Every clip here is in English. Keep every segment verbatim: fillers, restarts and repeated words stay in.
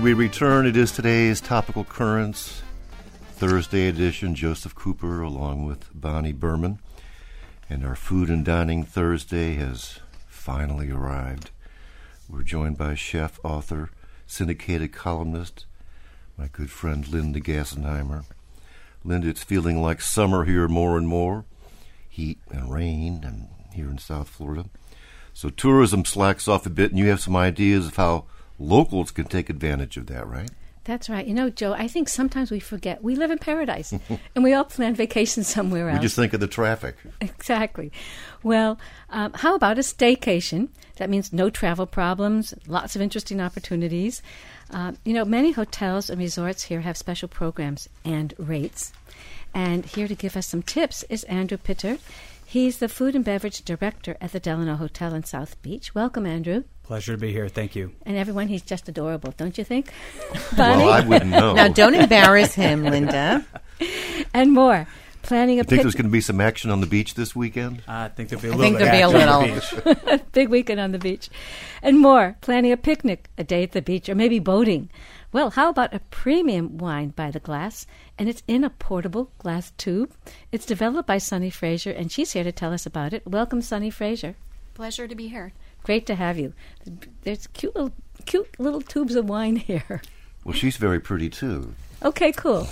we return. It is today's Topical Currents, Thursday edition. Joseph Cooper along with Bonnie Berman. And our Food and Dining Thursday has finally arrived. We're joined by chef, author, syndicated columnist, my good friend Linda Gassenheimer. Linda, it's feeling like summer here more and more. Heat and rain and here in South Florida. So tourism slacks off a bit, and you have some ideas of how locals can take advantage of that, right? That's right. You know, Joe, I think sometimes we forget we live in paradise, and we all plan vacations somewhere else. We just think of the traffic. Exactly. Well, um, how about a staycation? That means no travel problems, lots of interesting opportunities. Uh, you know, many hotels and resorts here have special programs and rates. And here to give us some tips is Andrew Pittard. He's the food and beverage director at the Delano Hotel in South Beach. Welcome, Andrew. Pleasure to be here. Thank you. And everyone, he's just adorable, don't you think? Well, I wouldn't know. Now, don't embarrass him, Linda. And more. Planning a you think pic- there's going to be some action on the beach this weekend? I think there'll be a I little think bit there'll be a action on the beach. Big weekend on the beach. And more. Planning a picnic, a day at the beach, or maybe boating. Well, how about a premium wine by the glass? And it's in a portable glass tube. It's developed by Sunny Fraser, and she's here to tell us about it. Welcome, Sunny Fraser. Pleasure to be here. Great to have you. There's cute little, cute little tubes of wine here. Well, she's very pretty, too. Okay, cool.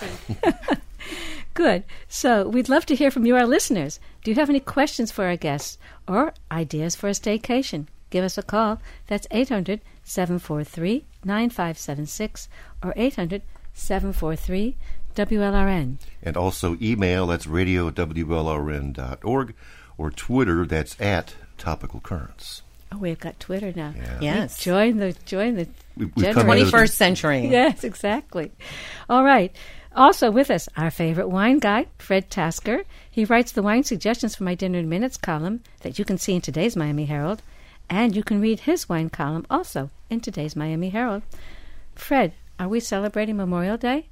Good. So we'd love to hear from you, our listeners. Do you have any questions for our guests or ideas for a staycation? Give us a call. That's eight hundred, seven four three, nine five seven six or eight hundred, seven four three, W L R N. And also email, that's radio W L R N dot org, or Twitter, that's at Topical Currents. Oh, we've got Twitter now. Yeah. Yes. Join the join the We- we've come into- twenty-first century. Yes, exactly. All right. Also with us, our favorite wine guy, Fred Tasker. He writes the wine suggestions for my Dinner in Minutes column that you can see in today's Miami Herald. And you can read his wine column also in today's Miami Herald. Fred, are we celebrating Memorial Day?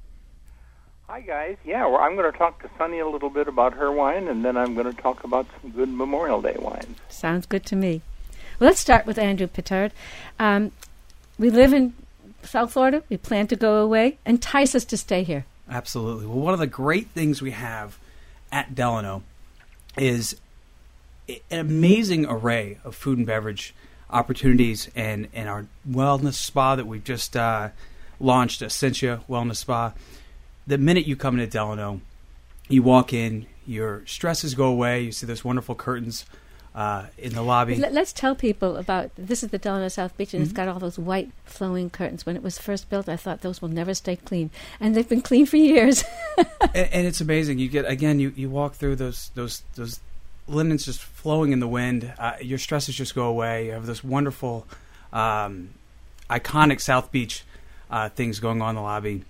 Hi, guys. Yeah, well, I'm going to talk to Sunny a little bit about her wine, and then I'm going to talk about some good Memorial Day wines. Sounds good to me. Well, let's start with Andrew Pittard. Um, we live in South Florida. We plan to go away. Entice us to stay here. Absolutely. Well, one of the great things we have at Delano is an amazing array of food and beverage opportunities, and, and our wellness spa that we've just uh, launched, Essentia Wellness Spa. The minute you come into Delano, you walk in, your stresses go away, you see those wonderful curtains uh, in the lobby. Let, let's tell people about, this is the Delano South Beach, and mm-hmm. It's got all those white flowing curtains. When it was first built, I thought those will never stay clean, and they've been clean for years. and, and it's amazing. You get, again, you, you walk through those those those linens just flowing in the wind. Uh, your stresses just go away. You have this wonderful, um, iconic South Beach uh, things going on in the lobby.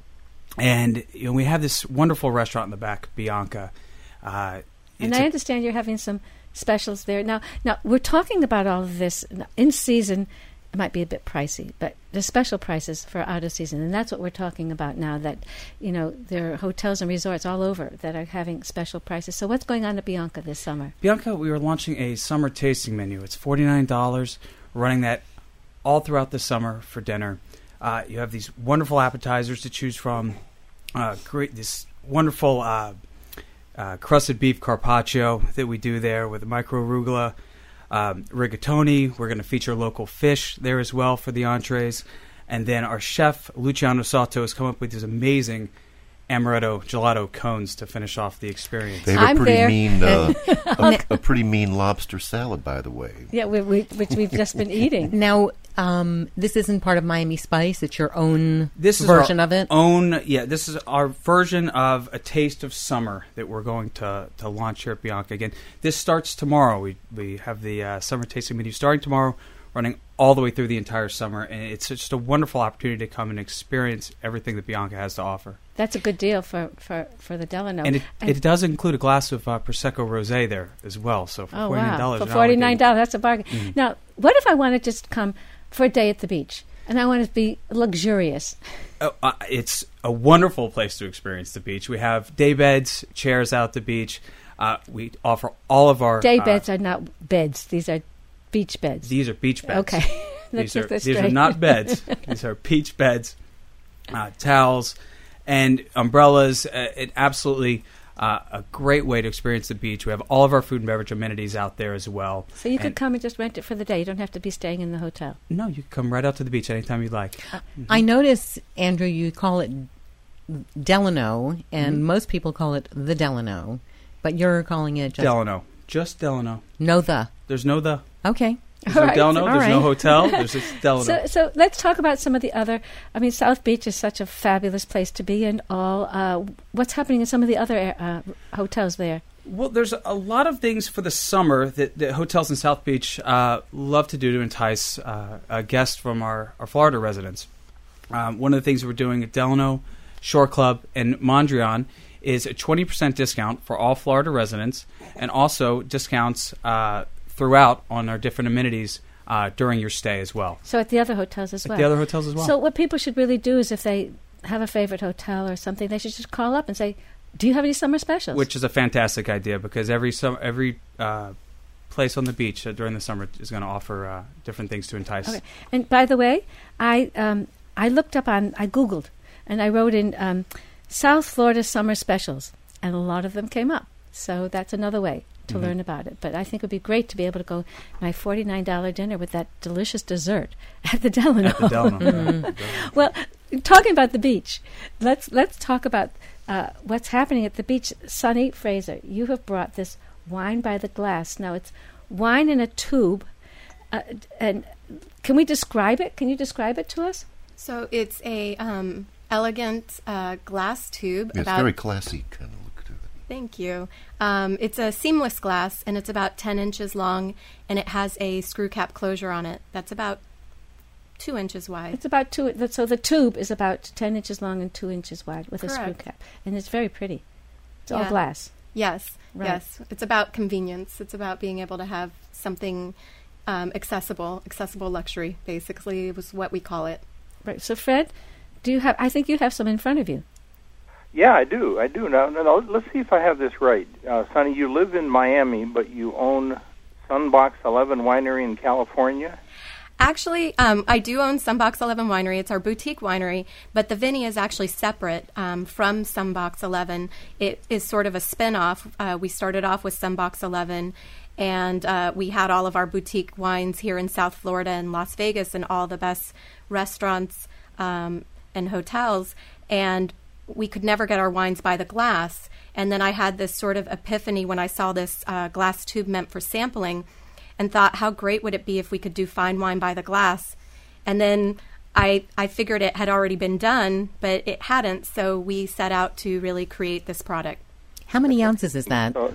And you know, we have this wonderful restaurant in the back, Bianca. Uh, and I understand you're having some specials there. Now, now we're talking about all of this in season. It might be a bit pricey, but there's special prices for out of season, and that's what we're talking about now. That, you know, there are hotels and resorts all over that are having special prices. So what's going on at Bianca this summer? Bianca, we are launching a summer tasting menu. It's forty-nine dollars. We're running that all throughout the summer for dinner. Uh, you have these wonderful appetizers to choose from. Uh, great, this wonderful uh, uh, crusted beef carpaccio that we do there with the micro arugula. Um, rigatoni. We're going to feature local fish there as well for the entrees. And then our chef, Luciano Soto, has come up with these amazing amaretto gelato cones to finish off the experience. They have a I'm pretty there. mean, uh, a, a pretty mean lobster salad, by the way. Yeah, we, we, which we've just been eating. Now, um, this isn't part of Miami Spice. It's your own This is version our of it? Own, yeah, this is our version of A Taste of Summer that we're going to, to launch here at Bianca. Again, this starts tomorrow. We we have the uh, summer tasting menu starting tomorrow, running all the way through the entire summer. And it's just a wonderful opportunity to come and experience everything that Bianca has to offer. That's a good deal for, for, for the Delano. And it, it does include a glass of uh, Prosecco Rosé there as well. So for oh, forty-nine dollars. wow. For forty-nine dollars, that's a bargain. Mm-hmm. Now, what if I want to just come for a day at the beach, and I want to be luxurious? Oh, uh, it's a wonderful place to experience the beach. We have day beds, chairs out at the beach. Uh, we offer all of our... Day uh, beds are not beds. These are beach beds. These are beach beds. Okay. Let's These are, get this these are straight. not beds. These are beach beds. uh, towels, and umbrellas. Uh, it absolutely uh, a great way to experience the beach. We have all of our food and beverage amenities out there as well. So you could And- come and just rent it for the day. You don't have to be staying in the hotel. No, you can come right out to the beach anytime you'd like. I notice, Andrew, you call it Delano, and Mm-hmm. most people call it the Delano, but you're calling it just Delano. Just Delano. no the. There's no the. Okay. There's All no right, Delano. all There's no right. hotel. There's just Delano. So, so let's talk about some of the other. I mean, South Beach is such a fabulous place to be and all. Uh, what's happening in some of the other uh, hotels there? Well, there's a lot of things for the summer that, that hotels in South Beach uh, love to do to entice uh, a guest from our, our Florida residents. Um, one of the things we're doing at Delano, Shore Club, and Mondrian is a twenty percent discount for all Florida residents, and also discounts uh, throughout on our different amenities uh, during your stay as well. So at the other hotels as At well. the other hotels as well. So what people should really do is if they have a favorite hotel or something, they should just call up and say, do you have any summer specials? Which is a fantastic idea because every sum- every uh, place on the beach uh, during the summer is going to offer uh, different things to entice. Okay. And by the way, I um, I looked up on, I Googled, and I wrote in um, South Florida summer specials, and a lot of them came up. So that's another way to Mhm. learn about it. But I think it would be great to be able to go my forty-nine dollars dinner with that delicious dessert at the Delano. At the Delano. Mm. Yeah. Well, talking about the beach, let's let's talk about uh, what's happening at the beach. Sonny Fraser, you have brought this wine by the glass. Now it's wine in a tube, uh, and can we describe it? Can you describe it to us? So it's a um, elegant uh, glass tube. It's about very classy kind of look to it. Thank you. Um, it's a seamless glass, and it's about ten inches long, and it has a screw cap closure on it. That's about two inches wide. It's about two. that- So the tube is about ten inches long and two inches wide with a screw Correct. cap, and it's very pretty. It's all Yeah. glass. Yes, Right. yes. It's about convenience. It's about being able to have something um, accessible, accessible luxury, basically, was what we call it. Right. So Fred, do you have? I think you have some in front of you. Yeah, I do. I do. Now, now let's see if I have this right. Uh, Sonny, you live in Miami, but you own Sunbox eleven Winery in California? Actually, um, I do own Sunbox eleven Winery. It's our boutique winery, but the Vinny is actually separate um, from Sunbox eleven. It is sort of a spin-off. Uh, we started off with Sunbox eleven, and uh, we had all of our boutique wines here in South Florida and Las Vegas and all the best restaurants um, and hotels, and we could never get our wines by the glass. And then I had this sort of epiphany when I saw this uh, glass tube meant for sampling, and thought, how great would it be if we could do fine wine by the glass? And then I I figured it had already been done, but it hadn't, so we set out to really create this product. How many ounces is that, So,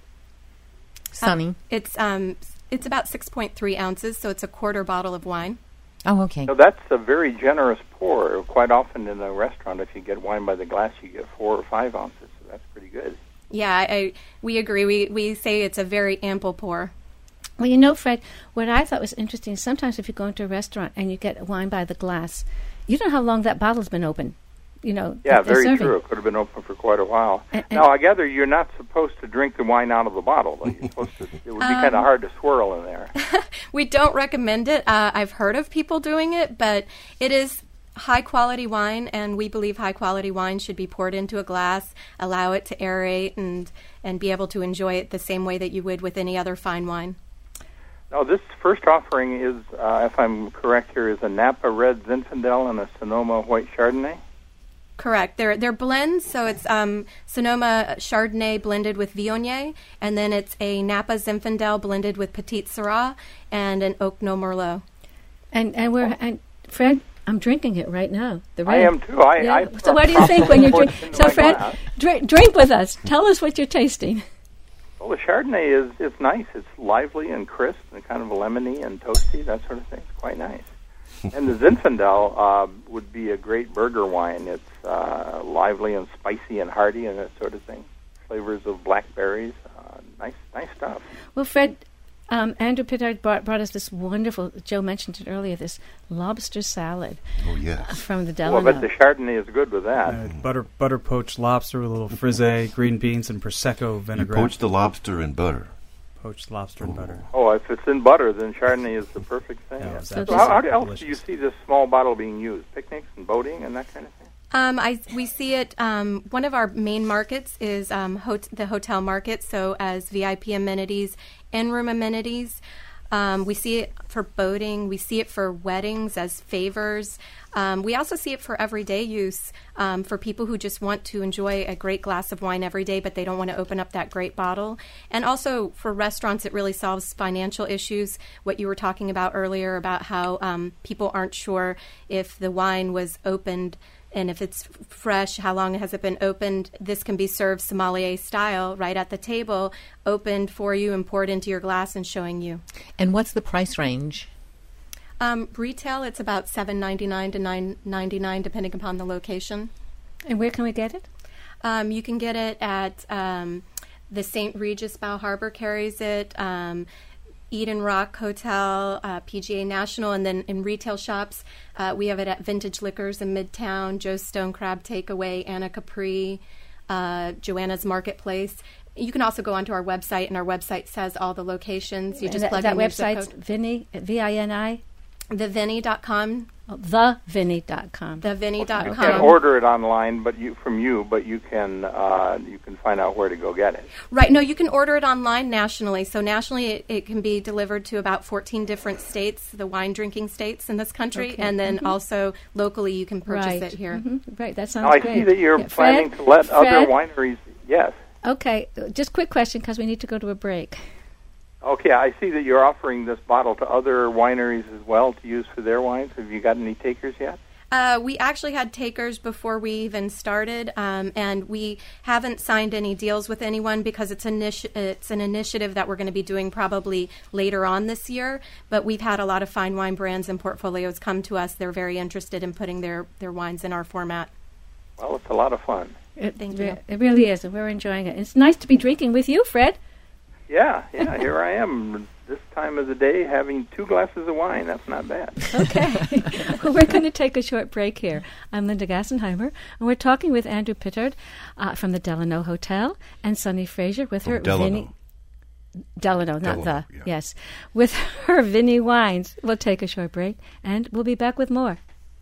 Sonny? It's um it's about six point three ounces, so it's a quarter bottle of wine. Oh, okay. so that's a very generous pour. Quite often in a restaurant, if you get wine by the glass, you get four or five ounces. So that's pretty good. Yeah, I, I we agree. We we say it's a very ample pour. Well, you know, Fred, what I thought was interesting, sometimes if you go into a restaurant and you get wine by the glass, you don't know how long that bottle's been open. You know, Yeah, that they're very serving. true. It could have been open for quite a while. And- and- now, I gather you're not supposed to drink the wine out of the bottle. Though. You're supposed to. It would be kind of hard to swirl in there. We don't recommend it. Uh, I've heard of people doing it, but it is high quality wine, and we believe high quality wine should be poured into a glass, allow it to aerate, and and be able to enjoy it the same way that you would with any other fine wine. Now, this first offering is, uh, if I'm correct here, is a Napa Red Zinfandel and a Sonoma White Chardonnay. Correct. They're they're blends, so it's um, Sonoma Chardonnay blended with Viognier, and then it's a Napa Zinfandel blended with Petite Syrah and an Oak No Merlot. And and we're and Fred, I'm drinking it right now. The I red. am too. I, Yeah. I So what do you think when you drink? Into So my Fred, glass. drink, drink with us. Tell us what you're tasting. Well, the Chardonnay is it's nice. It's lively and crisp and kind of lemony and toasty, that sort of thing. It's quite nice. And the Zinfandel uh, would be a great burger wine. It's uh, lively and spicy and hearty and that sort of thing. Flavors of blackberries. Uh, nice, nice stuff. Well, Fred, um, Andrew Pittard brought, brought us this wonderful. Joe mentioned it earlier. This lobster salad Oh, yes. from the Well, I Delano. bet the Chardonnay is good with that. Uh, butter butter poached lobster with a little frisee, green beans, and prosecco You vinaigrette. poach the lobster in butter. Poached lobster and butter. Oh, if it's in butter, then Chardonnay is the perfect thing. Yeah, Yeah. it's So absolutely how, how else do you delicious. see this small bottle being used? Picnics and boating and that kind of thing? Um, I, we see it, um, one of our main markets is um, hot- the hotel market, so as V I P amenities, in-room amenities. Um, we see it for boating. We see it for weddings as favors. Um, we also see it for everyday use um, for people who just want to enjoy a great glass of wine every day, but they don't want to open up that great bottle. And also for restaurants, it really solves financial issues. What you were talking about earlier about how um, people aren't sure if the wine was opened and if it's f- fresh, how long has it been opened? This can be served sommelier style right at the table, opened for you and poured into your glass and showing you. And what's the price range? Um, retail, it's about seven ninety-nine to nine ninety-nine, depending upon the location. And where can we get it? Um, you can get it at um, the Saint Regis Bow Harbor carries it, um, Eden Rock Hotel, uh, P G A National, and then in retail shops, uh, we have it at Vintage Liquors in Midtown, Joe's Stone Crab Takeaway, Anna Capri, uh, Joanna's Marketplace. You can also go onto our website, and our website says all the locations. You And just that, plug that in your zip website's code. Vinny, V I N I? the vinny dot com. Oh, the vinny dot com. the vinny dot com. You can order it online, but you from you, but you can uh, you can find out where to go get it. Right. No, you can order it online nationally. So nationally, it, it can be delivered to about fourteen different states, the wine drinking states in this country, Okay. and then Mhm. also locally, you can purchase right. it here. Mhm. Right. That sounds Now, I great. see that you're Yeah, planning Fred? to let Fred? other wineries. Yes. Okay. Just quick question because we need to go to a break. Okay, I see that you're offering this bottle to other wineries as well to use for their wines. Have you got any takers yet? Uh, we actually had takers before we even started, um, and we haven't signed any deals with anyone because it's, initi- it's an initiative that we're going to be doing probably later on this year. But we've had a lot of fine wine brands and portfolios come to us. They're very interested in putting their, their wines in our format. Well, it's a lot of fun. It, Thank re- you. It really is, and we're enjoying it. It's nice to be drinking with you, Fred. Yeah, yeah, here I am this time of the day having two glasses of wine. That's not bad. Okay. Well, we're going to take a short break here. I'm Linda Gassenheimer, and we're talking with Andrew Pittard uh, from the Delano Hotel and Sunny Fraser with her Delano. Vinny. Delano, not Delano, the. yeah. Yes. With her Vinny wines. We'll take a short break, and we'll be back with more.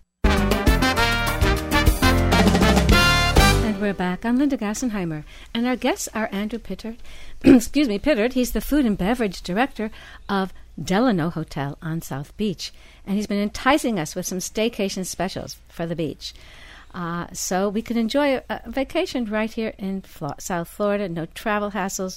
We're back. I'm Linda Gassenheimer, and our guests are Andrew Pittard. Excuse me, Pittard. He's the food and beverage director of Delano Hotel on South Beach, and he's been enticing us with some staycation specials for the beach. Uh, so we can enjoy a, a vacation right here in Flo- South Florida. No travel hassles.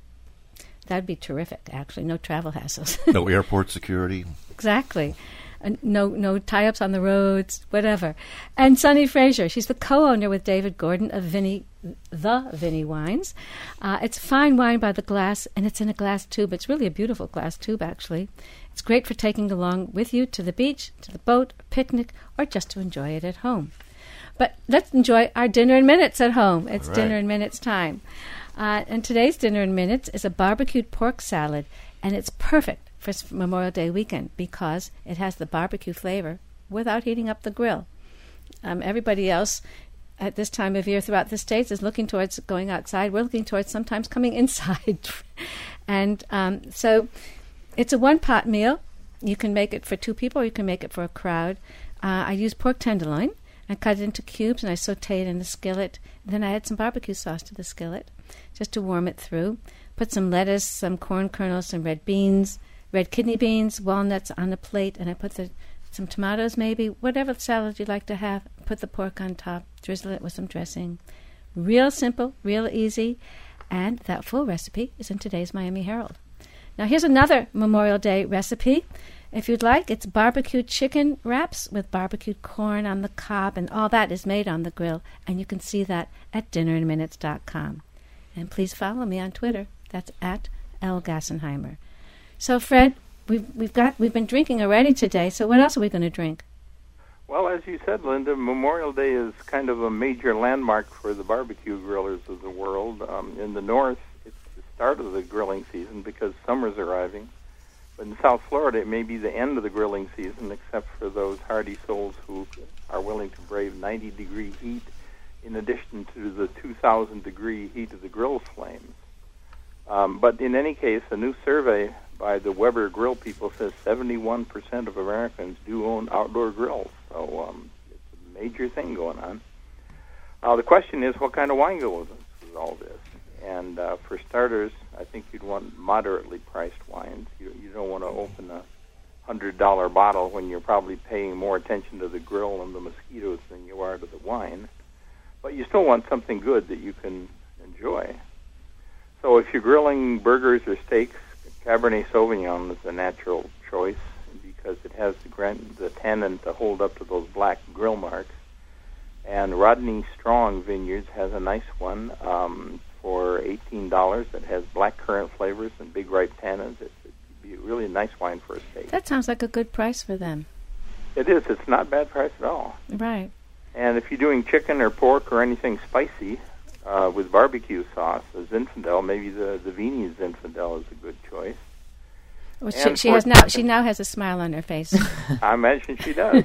That'd be terrific, actually. No travel hassles. No airport security. Exactly. Uh, no no tie-ups on the roads, whatever. And Sunny Fraser, she's the co-owner with David Gordon of Vinny, the Vinny Wines. Uh, it's fine wine by the glass, and it's in a glass tube. It's really a beautiful glass tube, actually. It's great for taking along with you to the beach, to the boat, a picnic, or just to enjoy it at home. But let's enjoy our dinner in minutes at home. It's All right. dinner in minutes time. Uh, and today's dinner in minutes is a barbecued pork salad, and it's perfect for s- Memorial Day weekend because it has the barbecue flavor without heating up the grill. Um, everybody else at this time of year throughout the States is looking towards going outside. We're looking towards sometimes coming inside. and um, so it's a one-pot meal. You can make it for two people or you can make it for a crowd. Uh, I use pork tenderloin. I cut it into cubes and I saute it in the skillet. Then I add some barbecue sauce to the skillet just to warm it through. Put some lettuce, some corn kernels, some red beans, red kidney beans, walnuts on a plate, and I put the, some tomatoes maybe, whatever salad you'd like to have. Put the pork on top, drizzle it with some dressing. Real simple, real easy, and that full recipe is in today's Miami Herald. Now here's another Memorial Day recipe. If you'd like, it's barbecued chicken wraps with barbecued corn on the cob, and all that is made on the grill, and you can see that at dinner in minutes dot com. And please follow me on Twitter. That's at L Gassenheimer. So, Fred, we've we've got we've been drinking already today. So, what else are we going to drink? Well, as you said, Linda, Memorial Day is kind of a major landmark for the barbecue grillers of the world. Um, in the north, it's the start of the grilling season because summer's arriving. But in South Florida, it may be the end of the grilling season, except for those hardy souls who are willing to brave ninety-degree heat, in addition to the two thousand degree heat of the grill's flames. Um, but in any case, a new survey by the Weber Grill people says seventy-one percent of Americans do own outdoor grills. So um, it's a major thing going on. Uh, the question is, what kind of wine goes with all this? And uh, for starters, I think you'd want moderately priced wines. You, you don't want to open a one hundred dollars bottle when you're probably paying more attention to the grill and the mosquitoes than you are to the wine. But you still want something good that you can enjoy. So if you're grilling burgers or steaks, Cabernet Sauvignon is a natural choice because it has the, gran- the tannin to hold up to those black grill marks. And Rodney Strong Vineyards has a nice one um, for eighteen dollars that has black currant flavors and big ripe tannins. It would be a really nice wine for a steak. That sounds like a good price for them. It is. It's not bad price at all. Right. And if you're doing chicken or pork or anything spicy uh, with barbecue sauce, a Zinfandel, maybe the, the Vini Zinfandel is a good choice. Well, she, And she for has now. chicken- She now has a smile on her face. I imagine she does.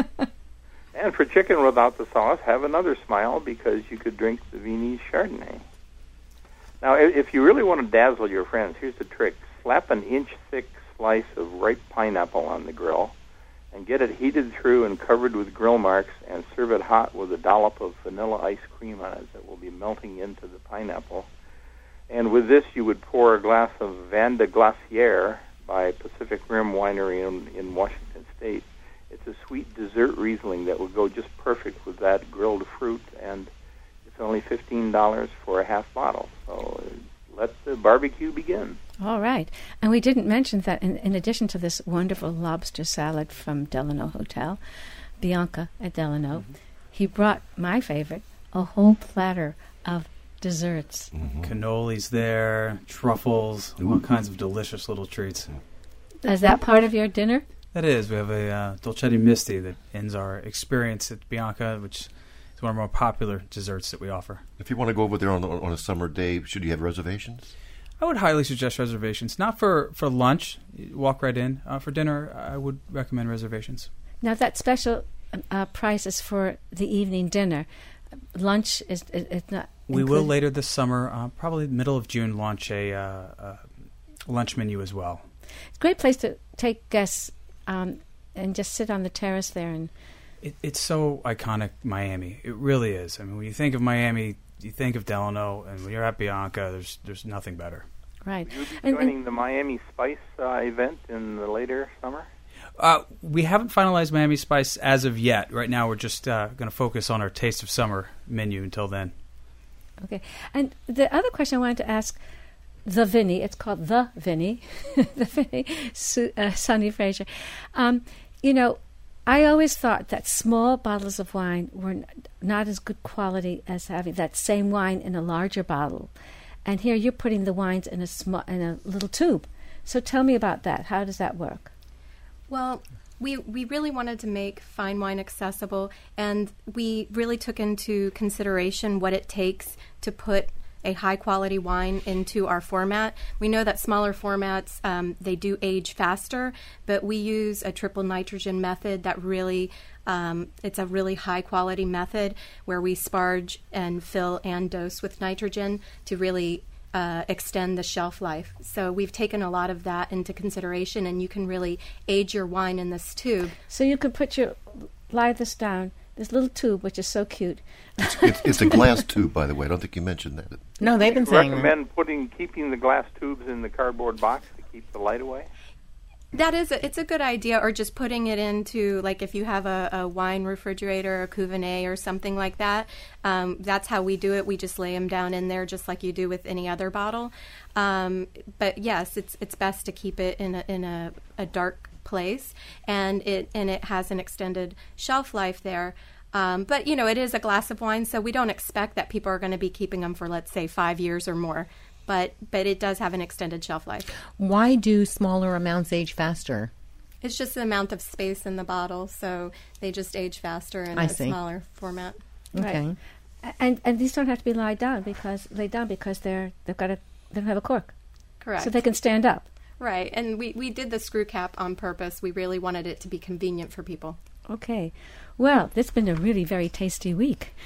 And for chicken without the sauce, have another smile because you could drink the Vini Chardonnay. Now, i- if you really want to dazzle your friends, here's the trick. Slap an inch-thick slice of ripe pineapple on the grill and get it heated through and covered with grill marks and serve it hot with a dollop of vanilla ice cream on it that will be melting into the pineapple. And with this, you would pour a glass of Vin de Glacier by Pacific Rim Winery in, in Washington State. It's a sweet dessert Riesling that would go just perfect with that grilled fruit, and it's only fifteen dollars for a half bottle. So uh, let the barbecue begin. All right. And we didn't mention that in, in addition to this wonderful lobster salad from Delano Hotel, Bianca at Delano, mm-hmm. he brought my favorite, a whole platter of desserts. Mm-hmm. Cannolis there, truffles, Ooh. all kinds of delicious little treats. Is that part of your dinner? That is. We have a uh, Dolcetti Misti that ends our experience at Bianca, which is one of our more popular desserts that we offer. If you want to go over there on, on a summer day, should you have reservations? I would highly suggest reservations. Not for, for lunch. You walk right in. Uh, for dinner, I would recommend reservations. Now, that special uh, price is for the evening dinner. Lunch is, is, is not We included? will later this summer, uh, probably middle of June, launch a uh, uh, lunch menu as well. It's a great place to take guests um, and just sit on the terrace there. And It, it's so iconic, Miami. It really is. I mean, when you think of Miami, you think of Delano, and when you're at Bianca, there's there's nothing better. right. Will you be And- and- joining the Miami Spice uh, event in the later summer? Uh, we haven't finalized Miami Spice as of yet. Right now, we're just uh, going to focus on our Taste of Summer menu until then. Okay. And the other question I wanted to ask, the Vinny, it's called the Vinny, the Vinny, Su- uh, Sonny Fraser. Um, you know, I always thought that small bottles of wine were n- not as good quality as having that same wine in a larger bottle. And here you're putting the wines in a small, in a little tube. So tell me about that. How does that work? Well, we we really wanted to make fine wine accessible, and we really took into consideration what it takes to put a high-quality wine into our format. We know that smaller formats, um, they do age faster, but we use a triple nitrogen method that really, um, it's a really high-quality method where we sparge and fill and dose with nitrogen to really Uh, extend the shelf life. So we've taken a lot of that into consideration, and you can really age your wine in this tube. So you could put your, lie this down, this little tube, which is so cute. It's, it's, it's a glass tube, by the way. I don't think you mentioned that. No, they've been I saying that. recommend putting keeping the glass tubes in the cardboard box to keep the light away. That is, a, it's a good idea, or just putting it into, like if you have a, a wine refrigerator, a Cuvée or something like that. Um, that's how we do it. We just lay them down in there just like you do with any other bottle. Um, but yes, it's it's best to keep it in a, in a, a dark place, and it and it has an extended shelf life there. Um, but, you know, it is a glass of wine, so we don't expect that people are going to be keeping them for, let's say, five years or more. But but it does have an extended shelf life. Why do smaller amounts age faster? It's just the amount of space in the bottle, so they just age faster in I a see. smaller format. Okay. Right. And and these don't have to be laid down because laid down because they're they've got a they don't have a cork, Correct. so they can stand up. Right, and we, we did the screw cap on purpose. We really wanted it to be convenient for people. Okay. Well, this has been a really very tasty week.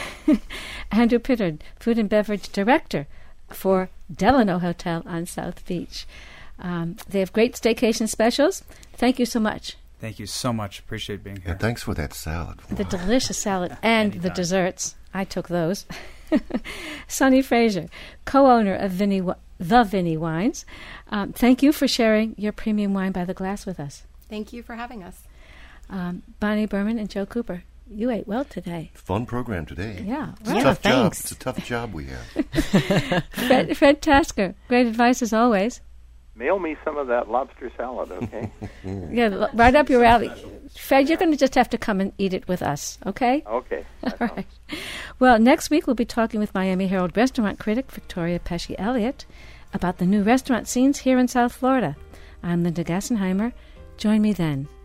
Andrew Pittard, Food and Beverage Director for Delano Hotel on South Beach. Um, they have great staycation specials. Thank you so much. Thank you so much. Appreciate being here. And thanks for that salad. The delicious salad and the Anytime. desserts. I took those. Sonny Fraser, co-owner of Vinny, The Vinny Wines. Um, thank you for sharing your premium wine by the glass with us. Thank you for having us. Um, Bonnie Berman and Joe Cooper, you ate well today. Fun program today. Yeah, It's a Yeah, tough thanks. job. It's a tough job we have. Fred, Fred Tasker, great advice as always. Mail me some of that lobster salad, okay? Yeah, l- right up your alley. Fred, you're going to just have to come and eat it with us, okay? Okay. that All sounds- right. Well, next week we'll be talking with Miami Herald restaurant critic Victoria Pesci Elliott about the new restaurant scenes here in South Florida. I'm Linda Gassenheimer. Join me then.